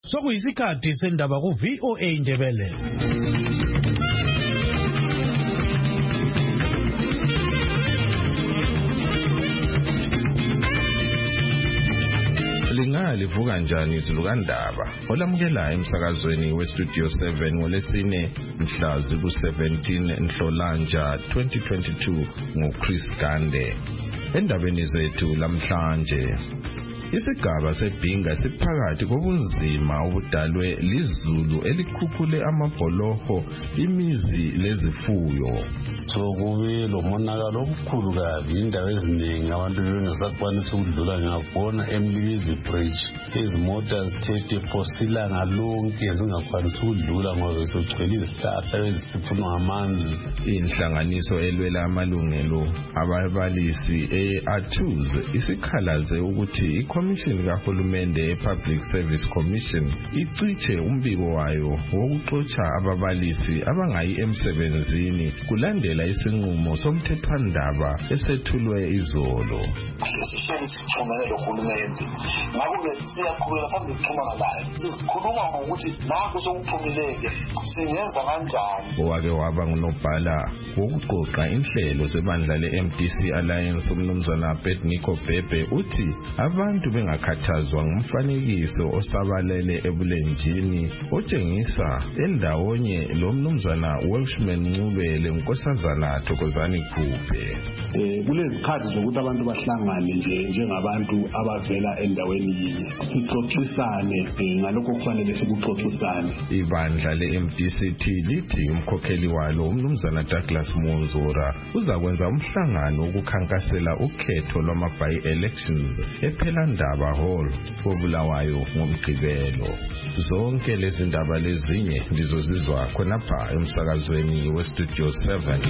Sokuyisikhathi sendaba ku VOA Indebele. Livuka kanjani izilukandaba olamukela emsakazweni weStudio 7 ngolesine mhla ku-17 Nhlolanja 2022 nguChris Gande. Endabeni zethu lamhlanje, isigaba sebhinga siphakathi kobunzima obudalwe lizulu elikhukhule amabholoho imizi lezifuyo. Kube lo monakalo omkhulu kabi indawo eziningi abantu bengasakwanisa ukudlula. Ngiyabona eMlibizi Bridge izimota zithethe fosilanga lonke zingakwanisa ukudlula ngoba sekugcwele izihlahla ezisifunwa ngamanzi. Inhlanganiso elwela amalungelo ababalisi e-ATUZ isikhalaze ukuthi iCommission kahulumende Public Service Commission iciche umbiko wayo wokuxotsha ababalisi abangayi emsebenzini kulandela isinqumo somthethwandaba esethulwe izolo. Sisithumelelohulumende ngakho-ke siyaqhubeka phambili ukuxhumana naye sikhuluma ngokuthi nakho sokuphumileke singenza kanjani. Owake waba ngunobhala wokuqoqa inhlelo zebandla le-MDC Alliance umnumzana Nico Bebe uthi abantu bengakhathazwa ngumfanekiso osabalele ebulenjini otshengisa endawonye lo mnumzana Welshman Ncubele Nkosazana Thokozani Khuphe. Kulezikhathi zokuthi abantu bahlangane njengabantu abavela endaweni yinye sixoxisane ngalokho kufanele sikuxoxisane. Ibandla le-MDCT lithi umkhokheli walo umnumzana Douglas Monzora uzakwenza umhlangano ukukhankasela ukhetho lwama-by-elections ePhelandaba Hall koBulawayo ngoMgqibelo. Zonke lezi ndaba lezinye ndizozizwa khonapha emsakazweni weStudio 7.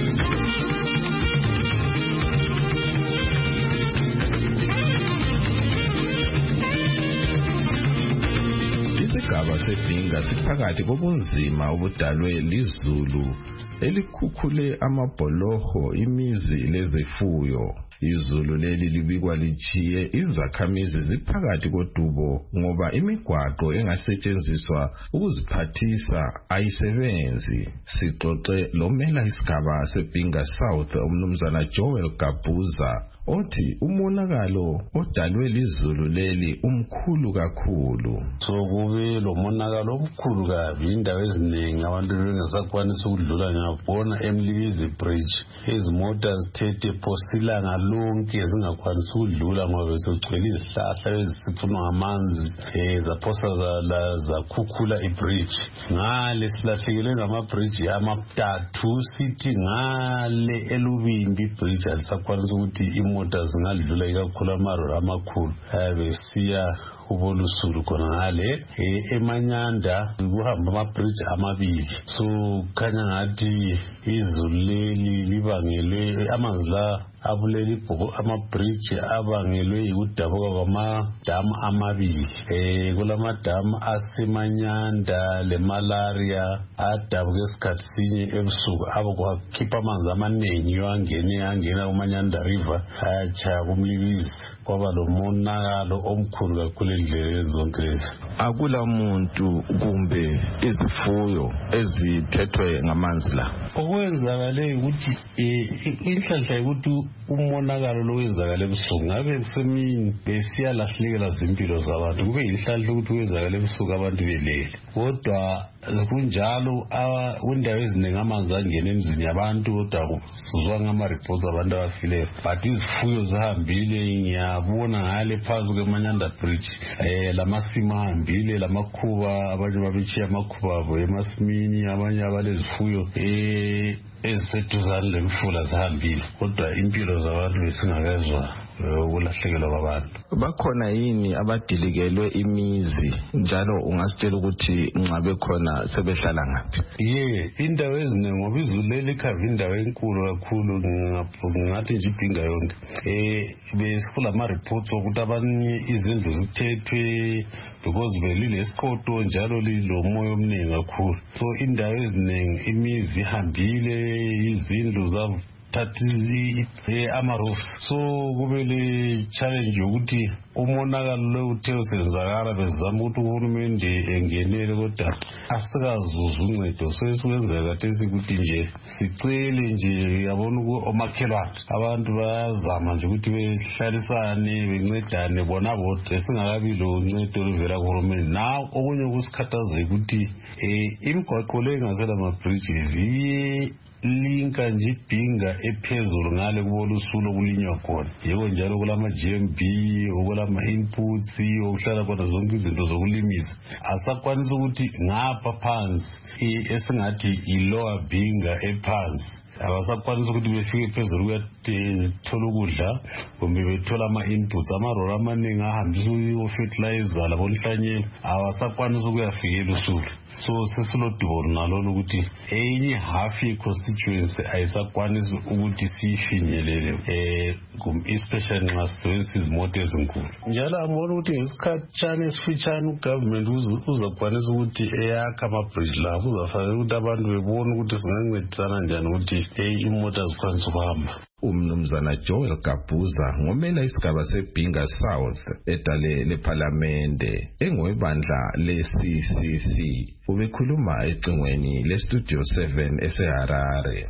Isigaba sebhinga siphakathi kobunzima obudalwe lizulu elikhukhule amabholoho imizi lezifuyo. Izulu leli libikwa lichiye izakhamizi ziphakathi kodubo ngoba imigwaqo engasetshenziswa ukuziphathisa ayisebenzi. Sixoxe lomela isigaba sebhinga South umnumzana Joel Gabuza othi umonakalo odalwe lizulu leli umkhulu kakhulu. Kube lo monakalo omkhulu kabi indawo eziningi abantu bengasakwanisa ukudlula. Ngiyabona eMlibizi Bridge izimota zithethe fosilanga lonke zingakwanisa ukudlula ngoba sekugcwele izihlahla ezisifunwa ngamanzi zaphosa zakhukhula ibridge. Ngale silahlekelwe ngamabridge amathathu sithi ngale eLubimbi ibridge alisakwanisa ukuthi imoto zingadlula ikakhulu amaroli amakhulu besiya ubolusulu khona ngale eManyanda kuhamba amabridge amabili. Khanya ngathi izulu leli libangelwe amanzi la abuleli ibhoko amabridge abangelwe ukudabuka kwamadamu amabili. Kulamadamu aseManyanda leMalaria adabuka esikhathi sinye ebusuku kwakhipha amanzi amaningi angena kuManyanda River ayachaya kuMlibizi. Kwaba lo monakalo omkhulu kakhulu endleleni zonke lezi. Akula muntu kumbe izifuyo ezithethwe ngamanzi la. Okwenzakale ukuthi inhlanhla ukuthi umonakalo lo wenzakale ebusuku ngabe kusemini besiyalahlekela zimpilo zabantu. Kube inhlanhla ukuthi wenzakale ebusuku abantu belele. Kodwa kunjalo kundawo eziningi amanzi angena emzini yabantu kodwa sizwa ngama-reports abantu abafileyo. But izifuyo zihambile. Ngiyabona ngale phansi kweManyanda Bridge lamasimi ahambile lamakhuba abanye babetshiya amakhuba abo emasimini abanye abalezifuyo eziseduzane lemfula zihambile. Kodwa impilo zabantu besingakezwa ukulahlekelwa kwabantu. Bakhona yini abadilikelwe imizi njalo ungasitshela ukuthi nxa bekhona sebehlala ngaphi? Indawo eziningi ngoba izulu leli khava indawo enkulu kakhulu ngathi nje ibhinga yonke. Besifuna ama-reports ukuthi abanye izindlu zithethwe because belilesiqoto njalo lilomoya omningi kakhulu. Indawo eziningi imizi ihambile izindlu bathathe ama-roofs. So kumele challenge ukuthi umonakalo lo uthe usenzakala bezama ukuthi uhulumende engenele kodwa asikazuza uncedo. So esikwenzeka kathesi ukuthi nje sicele nje yabona omakhelwane abantu bayazama nje ukuthi behlalisane bencedane bona bodwa esingakabi lo uncedo oluvela kuhulumende. Naw okunye kusikhathaza ukuthi imigwaqo le engasela ama-bridges linka nje ibhinga ephezulu ngale kubona usulo kulinywa khona. Yebo njalo kulama-GMB okulama-inputs okuhlala khona zonke izinto zokulimisa asakwanisa ukuthi ngapha phansi esingathi i-lower bhinga ephansi abasakwanisa ukuthi befike phezulu kuyathola ukudla kumbe bethola ama-inputs. Amarolo amaningi ahambisa o-fertilizer labonhlanyelo abasakwanisa ukuyafikela usulu. So sesilodubo nalolo ukuthi enye half ye-constituency ayisakwanisi ukuthi siyifinyelele especially nxa sisebenzisa izimoto ezinkulu. Njalo angibona ukuthi ngesikhatshana esifitshane ugovernment uzakwanisa ukuthi eyakha ama-bridge lapho uzafanele ukuthi abantu bebone ukuthi singancedisana njani ukuthi imoto zikwanisa ukuhamba. Umnumzana Joel Gabuza ngomela isigaba seBhinga South edale lePhalamende engowebandla le-CCC ubekhuluma ecingweni le-Studio 7 eseHarare.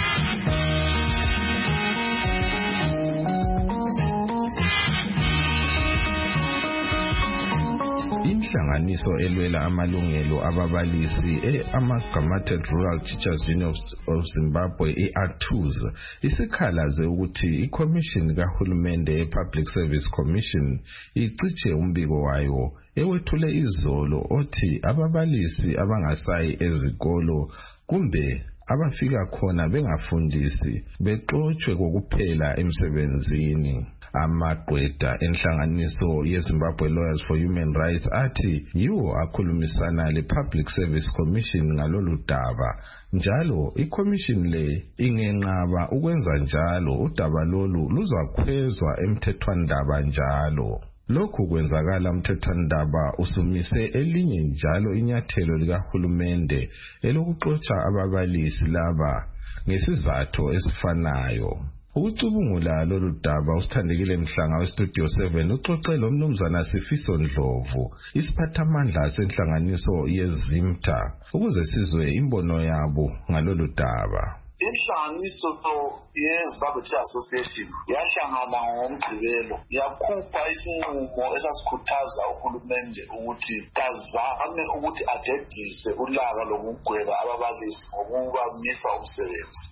Inhlanganiso elwela amalungelo ababalisi Amalgamated Rural Teachers Union of Zimbabwe ATUZ isikhalaze ukuthi iCommission kahulumende Public Service Commission iciche umbiko wayo ewethule izolo othi ababalisi abangasayi ezikolo kumbe abafika khona bengafundisi bexotshwe kokuphela emsebenzini. Amagqwetha enhlanganiso yeZimbabwe Lawyers for Human Rights athi yiwo akhulumisana le-Public Service Commission ngalolu daba. Njalo iCommission le ingenqaba ukwenza njalo udaba lolu luzakhwezwa emthethwandaba njalo. Lokhu kwenzakala umthethwandaba usumise elinye njalo inyathelo likahulumende elokuxotsha ababalisi laba ngesizathu esifanayo. Ukucubungula lolu daba usithandekile Mhlanga weStudio 7 uxoxe lo mnumzana Sifiso Ndlovu isiphathamandla senhlanganiso yeZimta ukuze sizwe imbono yabo ngalolu daba. Inhlanganiso yeZimbabwe Tea Association yahlangana ngoMgqibelo yakhupha isinqumo esasikhuthaza uhulumende ukuthi kazame ukuthi adedise ulaka lokugweba ababalisi ngokubamisa umsebenzi.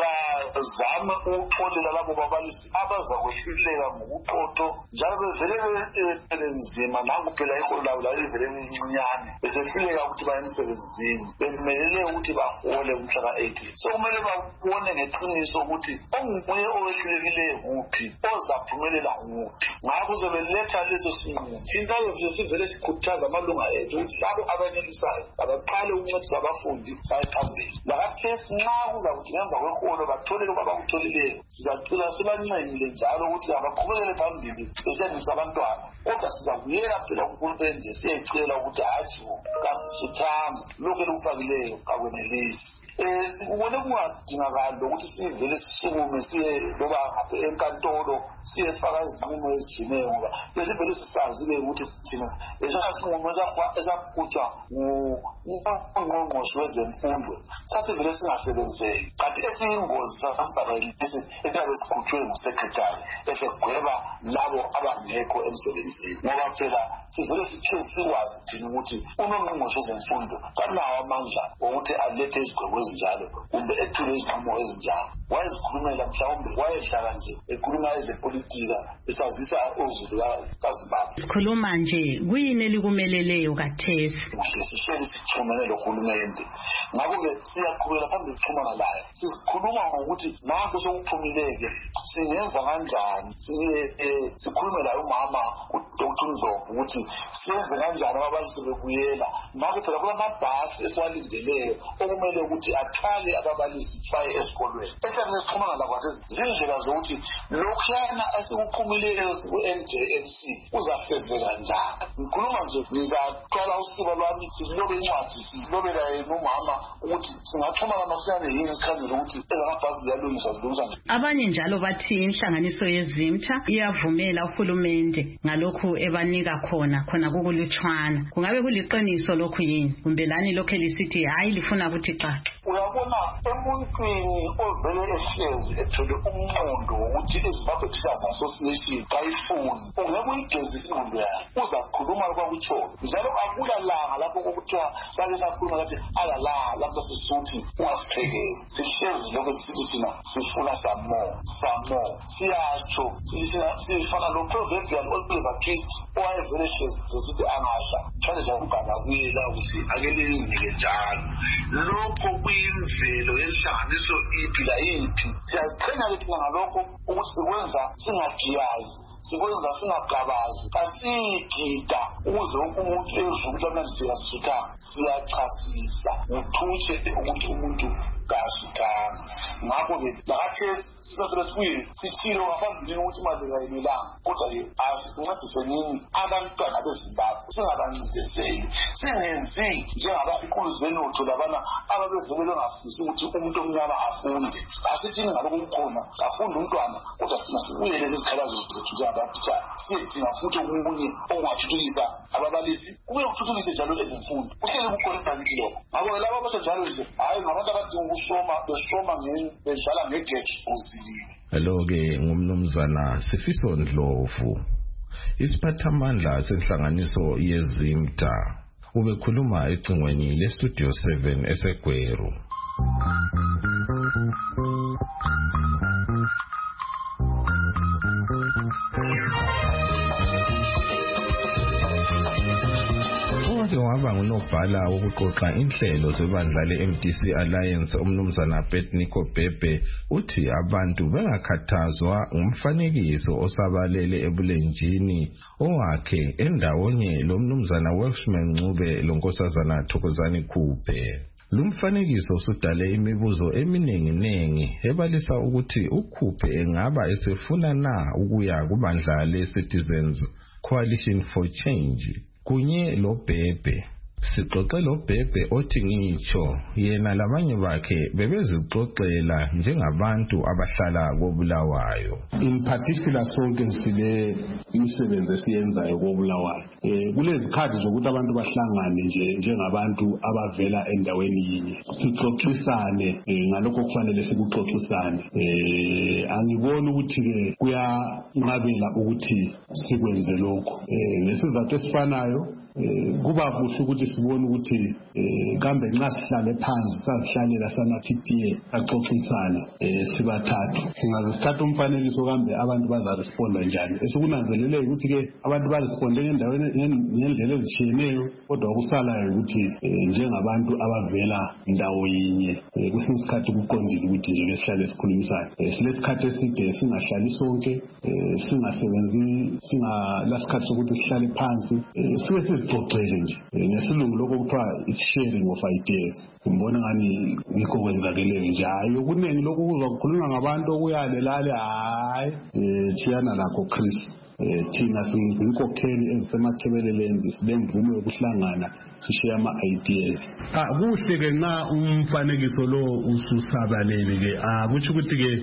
Kazame ukuxolela labo babalisi abazakwehluleka ngokuqotho njalo bevele nzima nangu phela iholo labo lalivele lincinyane besehluleka ukuthi baye emsebenzini bemelele ukuthi bahole umhla ka-18. So kumele babone ngeqiniso ukuthi onguye owehlulekileyo nguphi ozaphumelela nguphi. Ngakho sebeletha leso sinqumo thina-ke sivele sikhuthaza amalunga ethu ukuthi labo abanelisayo abaqale ukuncedisa abafundi baye phambili. Lakathesi nxa kuzakuthi ngemva kweholo batholele kwabakutholileyo sizacela sibancengile njalo ukuthi abaqhubekele phambili besebenzisa abantwana kodwa sizabuyela phela kuhulumende siyecela ukuthi hatshi kasisuthanga lokhu elikufakileyo kakwenelisi. Sikubone kungadingakali ukuthi sivele sisukume siye loba enkantolo siye sifaka izinqumo ezijineyo ngoba besivele sisazile ukuthi thina esasinqumo esakhutshwa ngungqongqoshe wezemfundo sasivele singasebenzeki kanti esiyingozi sasibhalelisi esiyabe sikhutshwe ngusekretari esegweba labo abangekho emsebenzini ngoba phela sivele sikwazi thina ukuthi unongqongqoshe wezemfundo kanawo amandla wokuthi alethe izigwebo ezinjalo kumbe ethule izinqumo ezinjalo. Wayezikhulumela mhlawumbe wayehlala nje ekhuluma ezepolitika esazisa uzulu kaZimbabwe. Sikhuluma nje kuyini elikumeleleyo kathesi? Sihleli sixhumene lohulumende ngakho-ke siyaqhubela phambili ukuxhumana laye sikhuluma ngokuthi nanku sokuphumileke singenza kanjani sikhulume laye umama uDr. Ndlovu ukuthi siyenze kanjani ababalisi bebuyela ngakho phela kulamabhasi esiwalindeleyo okumele ukuthi athwale ababalisi baye esikolweni. Esiyabe sixhumana lakho zindlela zokuthi lokhuyana esikuqhumileyo ku-NJMC uzafezeka njani. Ngikhuluma nje ngizaqala usiba lwami silobe incwadi silobela yena umama ukuthi singaxhumana masinyane yini sikhangele ukuthi ezamabhasi ziyalungiswa njani. Abanye njalo bathi inhlanganiso yeZimta iyavumela uhulumende ngalokhu ebanika khona kukulutshwana. Kungabe kuliqiniso lokhu yini? Kumbe lani lokho elisithi hayi lifuna ukuthi xaxa? Uyabona emuntwini ovele ehlezi ethole umqondo wokuthi iZimbabwe Teachers Association kayifuni ungeke uyigezi ingqondo yakhe uzakhuluma kwakutshoyo njalo akula langa lapho kokuthiwa sake sakhuluma kathi alala lapho sisuthi ungasiphekeli sihlezi lokho sisithi thina sifuna some more siyatsho sifana lo proverbial always accused owayevele hlezi sisithi angasha thale njengokugana kuyela ukuthi akelinike njalo lokho kuyimvelo yenhlanganiso iphi la yiphi siyaziqhenya ke thina ngalokho ukuthi sikwenza singagiyazi sikwenza singagabazi asigida ukuze umuntu ezwe ukuthi amanje siyasutha siyachasisa uthutshe ukuthi umuntu kasuthanzi ngakho-ke lakathe sisasobe sibuye sithile ngaphambili ukuthi imali kayinelanga kodwa-ke asincedise nini abantwana beZimbabwe singabancindezeli singenzi njengabaikhulu zenotho labana ababevele bengafisi ukuthi umuntu omnyama afunde asithini ngalokho kukhona afunde umntwana kodwa sina sibuyele lezikhalazo zethu njengabatitshala siyedinga futhi okunye okungathuthukisa ababalisi kubuye kuthuthukise njalo ezemfundo kuhlele kukhona kithi lokho ngabo laba abasenjalo nje hayi ngabantu abadinga besoma bedlala ngegeji uzilile. Hello-ke ngumnumzana Sifiso Ndlovu, isiphathamandla senhlanganiso yeZimta, ubekhuluma ecingweni leStudio 7 eseGweru. Waba ngunobhala wokuxoxa inhlelo zebandla le-MDC Alliance umnumzana Petnico Bebe uthi abantu bengakhathazwa ngumfanekiso osabalele ebulenjini owakhe endawonye lomnumzana Welshman Ncube lonkosazana Thokozani Khuphe. Lumfanekiso usudale imibuzo eminenginengi ebalisa ukuthi uKhuphe engaba esefuna na ukuya kubandla le-Citizens Coalition for Change kunye lo Bebe. Sixoxe lo Bebe othi ngitsho yena labanye bakhe bebezixoxela njengabantu abahlala koBulawayo. In particular sonke sile imisebenzi esiyenzayo koBulawayo. Kulezikhathi zokuthi abantu bahlangane njengabantu abavela endaweni yinye. Sixoxisane ngalokho kufanele sikuxoxisane. Angiboni ukuthi ke kuyanqabela ukuthi sikwenze lokho. Nesizathu esifanayo kuba kuhle ukuthi sibone ukuthi kambe nxa sihlale phansi sazihlalela sanathi tiye axoxisana sibathathu singazithatha umfanekiso kambe abantu bazaresponda njani esikunanzelele ukuthi ke abantu baresponde ngendlela ezitshiyeneyo kodwa okusalayo ukuthi njengabantu abavela ndawo yinye kwesinye isikhathi kuqondile ukuthi nje sihlale sikhulumisane silesikhathi eside singahlali sonke singasebenzi singalasikhathi sokuthi sihlale phansi sizixoxele nje nesilungu lokho kuthiwa is sharing of ideas. Umbona ngani ngikho kwenzakeleyo nje hayi okuningi lokho kuzwa kukhulunywa ngabantu okuyale lale hayi thiyana lakho Chris thina sinkokheli ezisemathebeleleni silemvume yokuhlangana sishiya ama-ideas. Kuhle ke nxa umfanekiso lo ususabalele ke kutsho ukuthi ke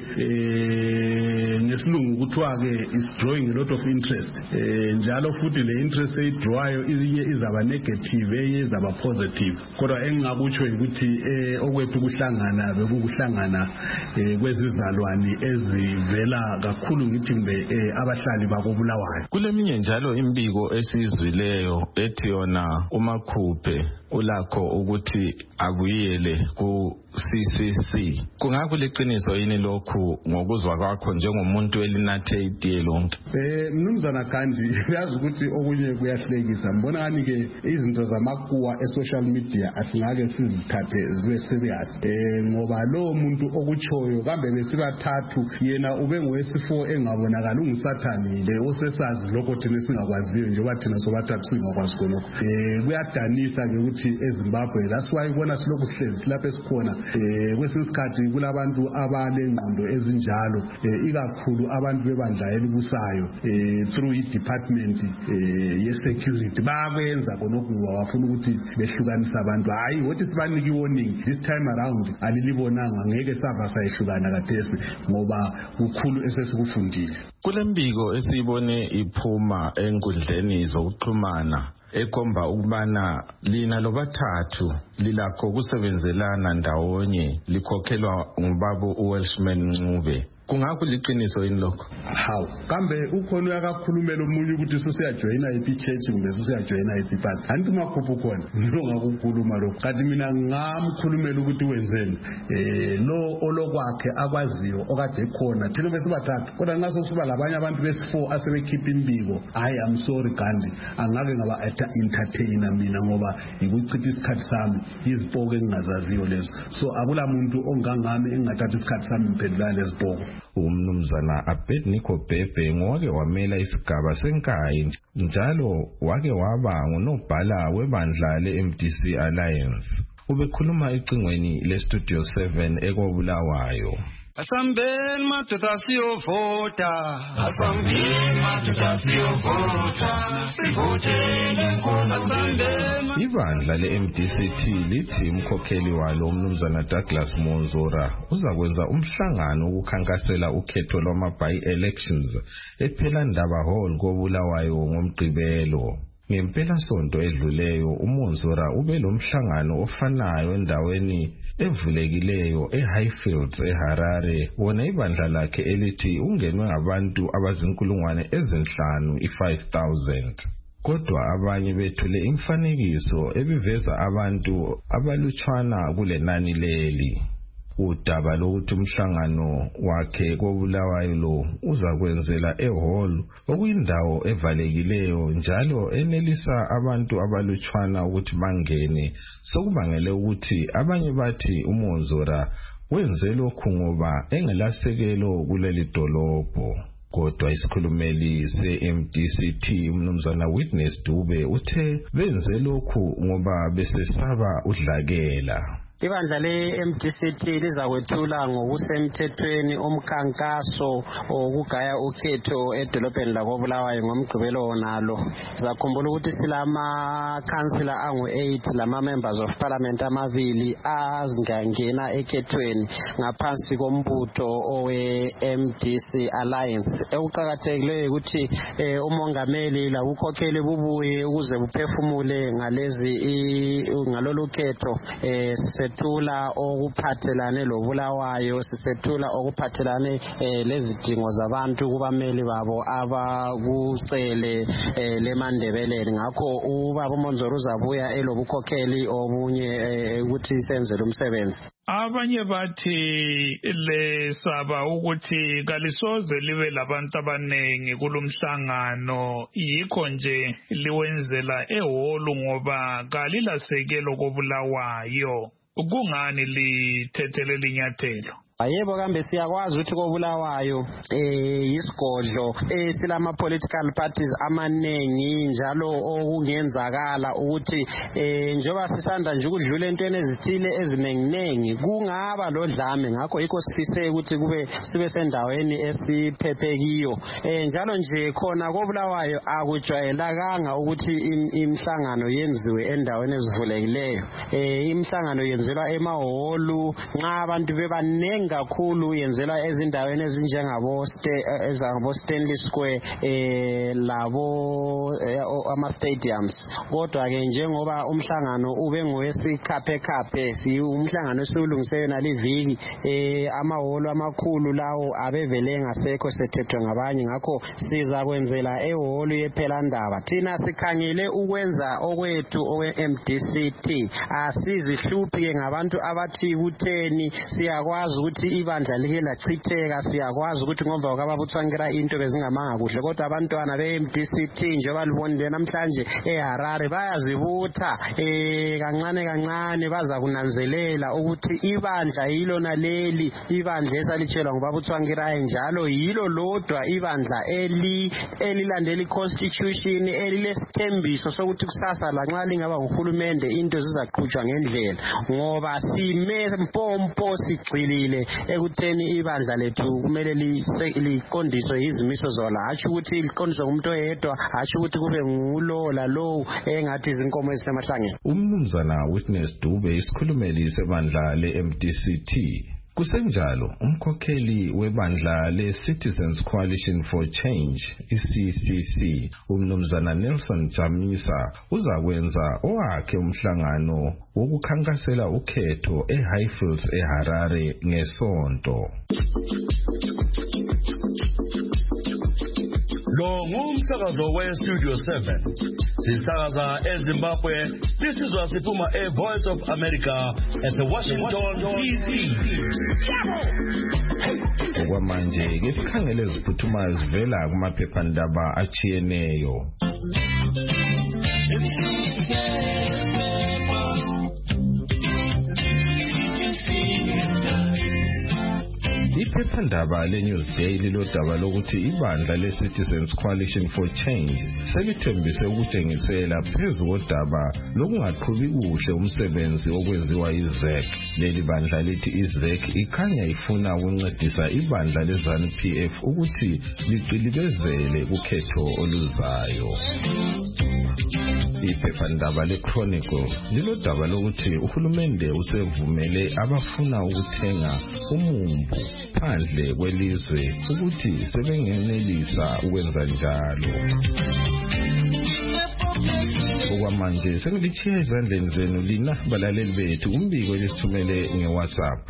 ngesilungu kuthiwa ke is drawing a lot of interest njalo futhi le interest eyidrawayo inye izaba negative enye izaba positive kodwa engingakutsho ukuthi okwethu kuhlangana bekukuhlangana kwezizalwane ezivela kakhulu ngithi mbe abahlali bakoBulawayo. Kuleminye njalo imbiko esizwileyo ethi yona uMakhuphe ulakho ukuthi abuyele ku CCC. Kungakuliqiniso yini lokhu ngokuzwa kwakho njengomuntu elinathe itiye lonke? Mnumzana Kandi yazi ukuthi okunye kuyahlekisa. Mbona ngani ke izinto zamakuwa e-social media asingake sizithathe zibe serious. Ngoba lo muntu okutshoyo kambe besibathathu yena ube ngowesifo engabonakala ungusathani osesazi lokho thina singakwaziyo njengoba thina sobathathu singakwazi khonokho. Kuyadanisa ke ukuthi insecurity eZimbabwe. That's why ubona silokhu sihlezi lapha esikhona kwesinye isikhathi kulabantu abanengqondo ezinjalo ikakhulu abantu bebandla elibusayo through i-department ye-security bakwenza khonokho ngoba bafuna ukuthi behlukanisa abantu. Hayi wothi sibanike i-warning this time around alilibonanga ngeke sava sayehlukana kathesi ngoba kukhulu esesikufundile. Kulembiko esiyibone iphuma enkundleni zokuxhumana ekomba ukubana lina lobathathu lilakho kusebenzelana ndawonye likhokhelwa ngubaba uWelshman Ncube. Kungakho liqiniso yini lokho? Hawu kambe ukhona uyakakhulumela umunye ukuthi usiyajoyina ichurch kumbe usiyajoyina iparty. Anti makhuphu khona nongakukhuluma lokho. Kanti mina ngamkhulumela ukuthi wenzeni lo olokwakhe akwaziyo okade khona thina bese bathathu kodwa ngaso siba labanye abantu besi4 asebekhipha imbiko. Hayi I'm sorry Gandhi angake ngaba entertainer mina ngoba ikuchitha isikhathi sami izibhoko engingazaziyo lezo. So akula muntu ongangami engathatha isikhathi sami imphendula lezibhoko. Umnumzana Abednego Bhebhe ngowake wamela isigaba senkayi njalo wake waba ngunobhala webandla le-MDC Alliance. Ubekhuluma ecingweni le-Studio 7 eKobulawayo. Asambeni madoda siyovota, asambeni madoda siyovota, sivotele Nkosazana. Ibandla le-MDCT lithi umkhokheli walo umnumzana Douglas Monzora uzakwenza umhlangano ukukhankasela ukhetho lwama-by-elections ePhelandaba Hall koBulawayo ngoMgqibelo. Ngempela sonto edluleyo uMonzora ube lo mhlangano ofanayo endaweni evulekileyo eHighfields eHarare wona ibandla lakhe elithi ungenwe ngabantu abazinkulungwane ezinhlanu 5,000. Kodwa abanye bethule imfanekiso ebiveza abantu abalutshwana kule nani leli. Udaba lokuthi umhlangano wakhe koBulawayo lo uzakwenzela eHall okuyindawo evalekileyo njalo enelisa abantu abalutshwana ukuthi bangene sokubangele ukuthi abanye bathi uMonzora wenze lokhu ngoba engelasekelo kuleli dolobho. Kodwa isikhulumeli se-MDCT umnumzana Witness Dube uthe benze lokhu ngoba besesaba udlakela. Ibandla le-MDCT lizakwethula ngokusemthethweni umkhankaso okugaya ukhetho edolobheni lakoBulawayo ngoMgqibelo nalo. Zakhumbula ukuthi silama-councillor angu-8 lama-members of parliament amabili azingangena ekhethweni ngaphansi kombutho owe-MDC Alliance. Ekuqakathekileyo ukuthi umongameli labukhokheli bubuye ukuze buphefumule ngalolu khetho sethula okuphathelane loBulawayo, sisethula okuphathelane lezidingo zabantu kubameli babo abakucele leMandebeleni. Ngakho ubaba uMonzora uzabuya elobukhokheli obunye ukuthi senze lo msebenzi. Abanye bathi lesaba ukuthi kalisoze libe labantu abanengi kulomhlangano yikho nje liwenzela eholu ngoba kalilasekelo koBulawayo. Kungani lithethele linyathelo? Yebo kambe siyakwazi ukuthi koBulawayo isigodlo silama political parties amaningi njalo okungenzakala ukuthi njoba sisanda nje ukudlula entweni ezithile ezinenginengi kungaba lodlame. Ngakho yikho sifise ukuthi kube sibe sendaweni esiphephekile njalo nje khona koBulawayo akujwayelakanga ukuthi imhlangano yenziwe endaweni ezivulekileyo. Imhlangano yenzelwa emahholu nxa abantu bebanengi kakhulu yenzelwa ezindaweni ezinjengabo Stanley Square labo ama-stadiums. Kodwa ke njengoba umhlangano ube ngowesikhaphe umhlangano esiwulungise yona liviki amahholo amakhulu lawo abevele ngasekho sethethwe ngabanye. Ngakho siza kwenzela ehholo yePhelandaba. Thina sikhangele ukwenza okwethu owe-MDCT asizihluphi ngabantu abathi kutheni. Siyakwazi ukuthi ibandla like lachitheka siyakwazi ukuthi ngoba kwababuthwankira into bezingamanga kuhle kodwa abantwana be-MDCT njengoba libonile namhlanje eHarare bayazibutha kancane baza kunanzelela ukuthi ibandla yilona leli ibandla esalitshelwa ngubabuthwankirayo njalo yilo lodwa ibandla elilandela i-constitution elilesithembiso sokuthi kusasa lanxa lingaba nguhulumende into zizaqhutshwa ngendlela ngoba sime mpompo sigxilile ekutheni ibandla lethu kumele liqondiswe izimiso zola hatshi ukuthi liqondiswe ngumuntu oyedwa hatshi ukuthi kube ngulo lalowo engathi izinkomo ezisemahlangeni. Umnumzana Witness Dube isikhulumeli sebandla le-MDCT kusenjalo umkhokheli webandla le-Citizens Coalition for Change i-CCC umnumzana Nelson Jamisa uzakwenza owakhe umhlangano wokukhankasela ukhetho eHighfields eHarare ngeSonto. Lo ngumsakazo we-Studio 7 sisakaza eZimbabwe lisizwa siphuma e-Voice of America ese-Washington DC. Okwamanje ke sikhangele ziphuthumayo zivela kumaphephandaba achiyeneyo. Iphephandaba le-Newsday lilodaba lokuthi ibandla le-Citizens Coalition for Change selithembise ukutshengisela phezu kodaba lokungaqhubi kuhle umsebenzi okwenziwa iZEC. Leli bandla lithi iZEC ikhanya ifuna ukuncedisa ibandla le-ZANU-PF ukuthi liqilibezele ukhetho oluzayo. Iphephandaba le-Chronicle lilodaba lokuthi uhulumende usevumele abafuna ukuthenga umumbu phandle kwelizwe ukuthi sebengenelisa ukwenza njalo. Okwamanje sengilitshiya ezandleni zenu lina balaleli bethu umbiko lesithumele nge-WhatsApp.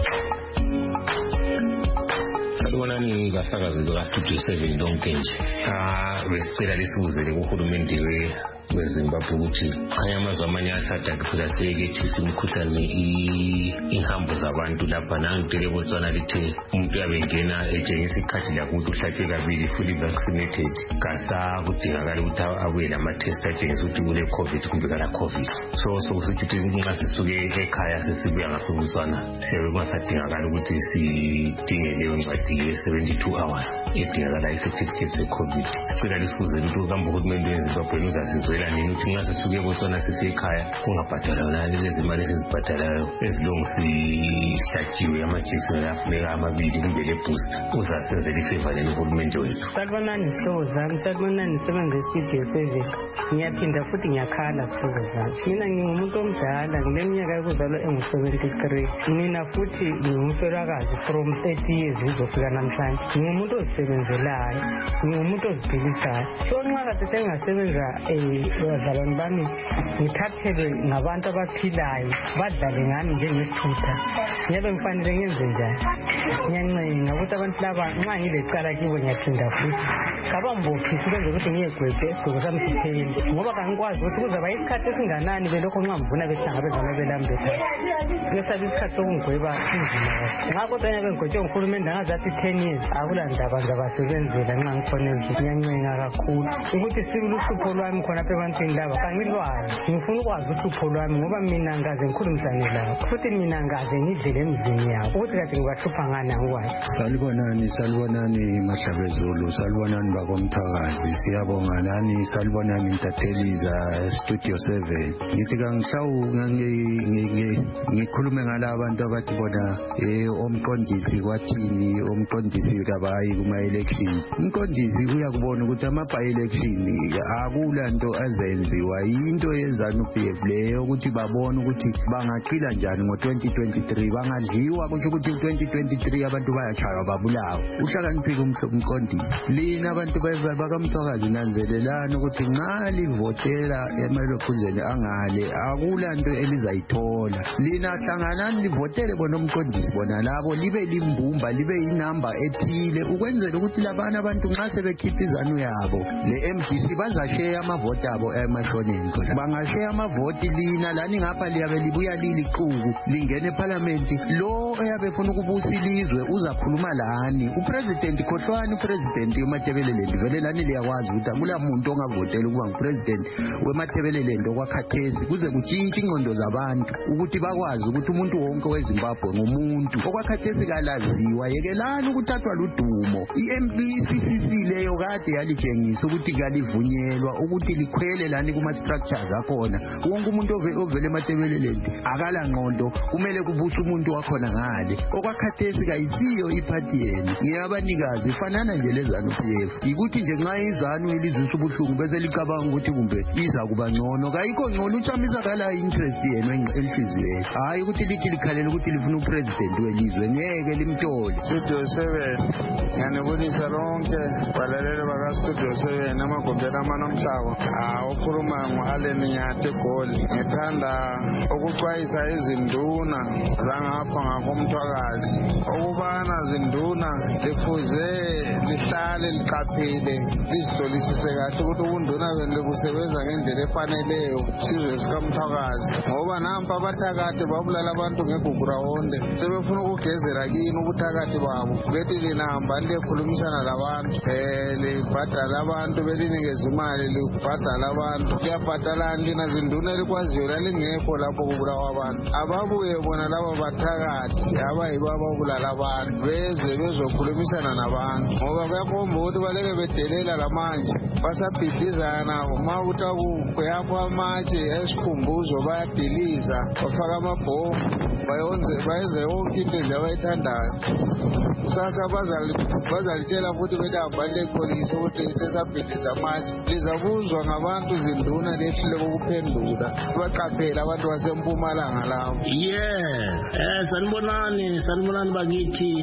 Salibonani basakazi baka-Studio 7 lonke nje. Besicela lisibuzele kuhulumende weZimbabwe ukuthi khanya amazwe amanye asadaki futhi aseyekethisa imikhuhlane inhambo zabantu lapha nangitele eBotswana lithe umuntu uyabengena etshengisa ikhathi lakho ukuthi uhlatshwe kabili fully vaccinated kasakudingakala ukuthi abuye lama-test atshengisa ukuthi kule-COVID kumbe kala-COVID. So sokusithi ukuthi nxa sisuke ekhaya sesibuya ngapha eBotswana siyabe kungasadingakala ukuthi sidinge leyo ncwadi ye-72 hours edingakala i-certificate se-COVID. Sicela lisibuzele ukuthi kambe uhulumende weZimbabwe uzasizwela nini ukuthi nxa sisuke eBotswana sisiyekhaya kungabhadalwa nani lezi mali esizibhadalayo ezilongu sihlatshiwe amajekiseni afuneka amabili kumbe le-booster uzasenzela ifeva leni uhulumende wethu. Salibonani sihlobo zami, salibonani sebenze i-Studio 7. Ngiyaphinda futhi ngiyakhala sihlobo zami. Mina ngingumuntu omdala ngileminyaka yokuzalwa engu-73. Mina futhi ngingumfelokazi from 30 years uzofika namhlanje. Ngingumuntu ozisebenzelayo, ngingumuntu oziphilisayo. So nxa kade sengasebenza bazalwane bami ngithathelwe ngabantu abaphilayo badlale ngami njengesithutha, ngiyabe ngifanele ngenze njani? Ngiyancenga ukuthi abantu laba nxa ngilecala kibo ngiyaphinda futhi kabambophisi kwenza ukuthi ngiyegwebe esigqoko sami siphele, ngoba kangikwazi ukuthi kuzaba isikhathi esinganani belokho nxa ngivuna behlangabezana belambetha ngesabi isikhathi sokungigweba inzima kakhulu. Ngakho kodwa nyabe ngigwetshwe nguhulumende angazathi 10 years akulandaba ngizabasebenzela nxa ngikhona endlini. Ngiyancenga kakhulu ukuthi siluhlupho lwami khona apha ebantwini laba kangilwazi, ngifuna ukwazi uhlupho lwami ngoba mina ngaze ngikhulumisane labo futhi mina ngaze ngidlele emzini yabo ukuthi kade ngibahlupha ngani angikwazi. Salibonani Mahlabezulu, salibonani bakomthakazi, siyabonga nani, salibonani intatheli za-Studio 7. Ngithi ngikhulume ngala abantu abathi bona omqondisi kwathini, omqondisi kabayi kuma-elections. Umqondisi uyakubona ukuthi ama-by-election akulanto azenziwa yinto ye-ZANU-PF leyo ukuthi babone ukuthi bangaqila njani ngo-2023 bangadliwa kusho ukuthi 2023 abantu bayatshaywa babulawa. Uhlakaniphile umqondisi. Lina abantu bakamthwakazi nanzelelani ukuthi nxa livotela emalokuzeni angale akulanto elizayithola. Lina hlanganani livotele bona umqondisi bona labo libe limbumba libe number ethile ukwenzela ukuthi labana abantu nxa sebekhipha izanu yabo le MDC bazashare amavoti abo emashoneni khona bangashare amavoti lina lani ngapha liyabe libuya liliqhuku lingene eparliament lo eyabe efuna ukubusa ilizwe uzakhuluma lani upresident Khohlwane upresident weMathebeleland vele lani liyakwazi ukuthi akula muntu ongavotela ukuba ngupresident weMathebeleland okwakhathesi kuze kutshintshe ingqondo zabantu ukuthi bakwazi ukuthi umuntu wonke weZimbabwe ngumuntu okwakhathesi kalaziwa yekelani ukuthathwa ludumo iMPCC leyo kade yalitshengisa ukuthi kalivunyelwa ukuthi likhwele lani kuma structures akhona wonke umuntu ovele eMathebeleland akala ngqondo kumele kubusa umuntu wakhona ngale okwakhathesi kayisiyo iphathi yenu ngiyabanikazi fanana nje lezanu PF ukuthi nje nxa izanu elizisa ubuhlungu bese licabanga ukuthi kumbe iza kuba ngcono kayikho ngcono uchamisa kala interest yenu enhliziyweni hayi ukuthi lithi likhalela ukuthi lifuna upresident welizwe ngeke limthole Studio 7 nganibonisa lonke balaleli baka Studio 7 amagombela amanomhlaba ukhuluma ngoAllen Nyate Goli ngithanda ukuxwayisa izinduna zangapha ngakomthwakazi ukubana zinduna lifuze lihlale liqaphele lizihlolisise kahle ukuthi ubunduna benu busebenza ngendlela efaneleyo sizwe sikamthwakazi ngoba nampa abathakathi babulala abantu ngegugurawonde sebefuna ukugezela kini ubuthakathi babo bethi linahamba liyekhulumisana labantu libhadala abantu belinikeza imali libhadala abantu liyabhadalani lina zinduna elikwaziyo lalingekho lapho kubulawa abantu ababuye bona laba bathakathi abayibo ababulala abantu beze bezokhulumisana nabantu ngoba bayakhomba ukuthi baleke bedelela lamanje basabhidlizana uma ukuthi kuyakho amatshe esikhumbuzo bayadiliza bafaka amabhomu bayenze yonke into nje abayithandayo kusasa bazalitshela futhi bethi abalule ipolisi ukuthi lisabhidliza amatshe lizabuzwa ngabantu zinduna lehlule kokuphendula baqaphela abantu basempumalanga labo sanibonani bakithi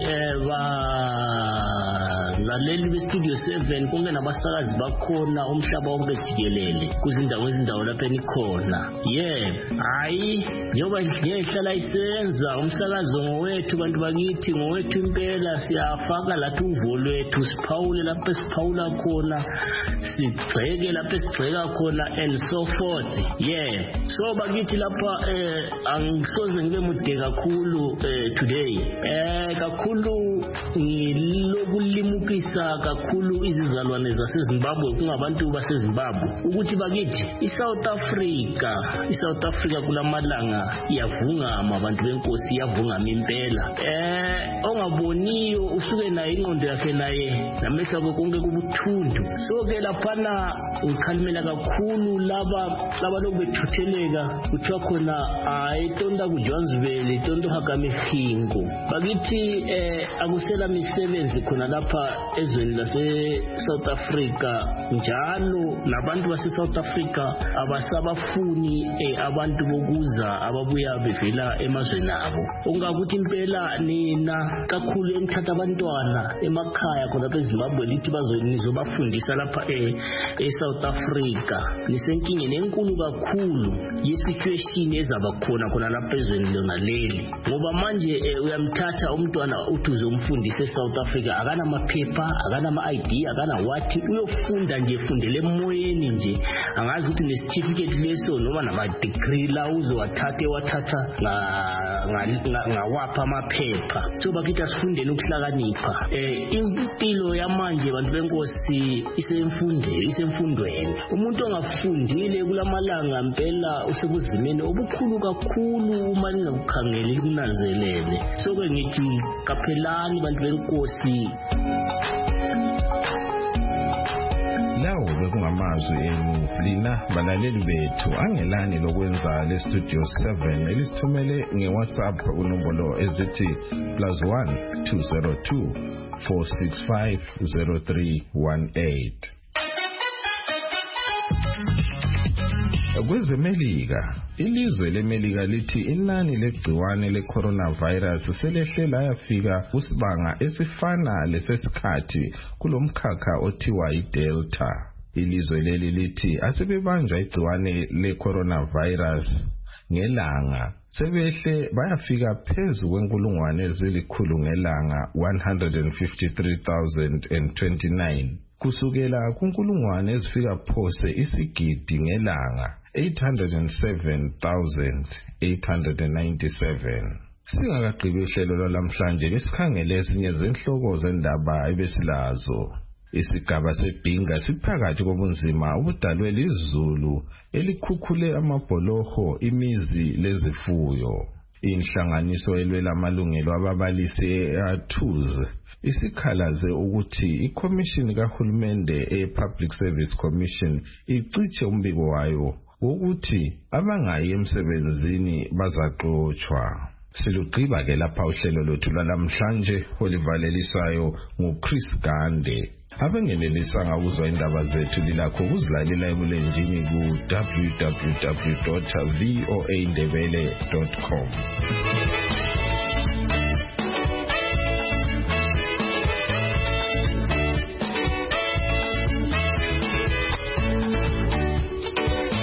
laleli bestudio 7 kumbe nabasakazi bakhona umhlaba wonke jikelele kuzindawo lapha enikhona hayi njengoba ngihlala isenza umsakazo ngowethu bantu bakithi ngowethu impela siyafaka lathi uvo lwethu siphawule lapha siphawula khona sigxeke lapha sigxeka khona and so forth so bakithi lapha angisoze ngibe mude kakhulu today kakhulu ngilokulimukisa kakhulu izizalwane zaseZimbabwe kungabantu baseZimbabwe ukuthi bakithi iSouth Africa kulamalanga iyavungama abantu benkosi iyavungama impela ongaboniyo usuke naye ingqondo yakhe naye namehla konke kubuthundu so ke laphana ngikhalimela kakhulu laba lokubethutheleka kuthiwa khona itonda kuJohannesburg itonda hakamehingo bakithi akusela misebenzi khona lapha ezweni lase-South Africa njalo nabantu base-South Africa abasabafuni abantu bokuza ababuya bevela emazweni abo ungakuthi impela nina kakhulu enithatha abantwana emakhaya khona lapha eZimbabwe lithi nizobafundisa lapha e-South Africa nisenkingeni enkulu kakhulu ye-situation ezaba khona lapha ezweni lona leli ngoba manje uyamthatha umntwana uthi uzomfundisa e-South Africa akana maphepha akana ama-ID akana wathi uyofunda nje fundele emoyeni nje angazi ukuthi ne-certificate leso noma nama-degree la uzowathatha ngawapha amaphepha so bakithi asifundeni ukuhlakanipha impilo yamanje bantu benkosi isemfundweni umuntu ongafundile kulamalanga mpela usekuzimeni obukhulu kakhulu uma ningakukhangeli kunanzelele so ke ngithi kaphelani bantu benkosi lawo bekungamazwi enu lina balaleli bethu angelani lokwenza le Studio 7 elisithumele ngeWhatsApp unombolo ezithi +1 202 465 0318 kwezemelika ilizwe lemelika lithi inani legciwane le-coronavirus selehle layafika kusibanga esifana lesesikhathi kulomkhakha othiwa iDelta. Ilizwe leli lithi asebebanjwa igciwane le-coronavirus ngelanga sebehle bayafika phezu kwenkulungwane ezilikhulu ngelanga 153,029 kusukela kunkulungwane ezifika phose isigidi ngelanga 807,897. Singakagqibi uhlelo lwalamhlanje besikhangele ezinye zenhloko zendaba ebesilazo. Isigaba sebhinga siphakathi kobunzima obudalwe lizulu elikhukhule amabholoho, imizi lezifuyo. Inhlanganiso elwela amalungelo ababalisi eAthuze isikhalaze ukuthi iCommission kahulumende ePublic Service Commission iciche umbiko wayo ukuthi abangayi emsebenzini bazaxotshwa. Silugqiba ke lapha uhlelo lwethu lwalamhlanje olivalelisayo nguChris Gande. Abengenelisanga ukuzwa indaba zethu lilakho ukuzilalela ebulenjini ku www.voaindebele.com.